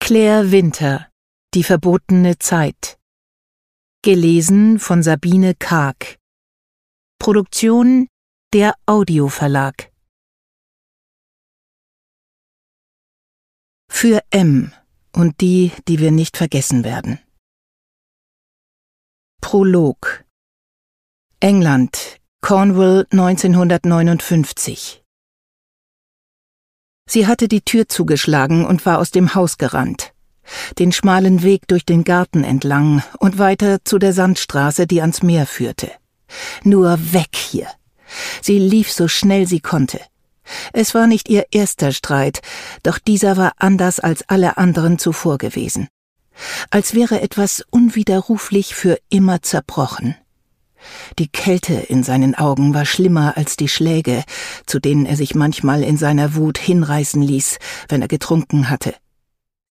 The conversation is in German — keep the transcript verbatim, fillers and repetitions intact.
Claire Winter, Die verbotene Zeit. Gelesen von Sabine Karg. Produktion der Audioverlag. Für M und die, die wir nicht vergessen werden. Prolog. England, Cornwall neunzehnhundertneunundfünfzig. Sie hatte die Tür zugeschlagen und war aus dem Haus gerannt. Den schmalen Weg durch den Garten entlang und weiter zu der Sandstraße, die ans Meer führte. Nur weg hier! Sie lief so schnell sie konnte. Es war nicht ihr erster Streit, doch dieser war anders als alle anderen zuvor gewesen. Als wäre etwas unwiderruflich für immer zerbrochen. Die Kälte in seinen Augen war schlimmer als die Schläge, zu denen er sich manchmal in seiner Wut hinreißen ließ, wenn er getrunken hatte.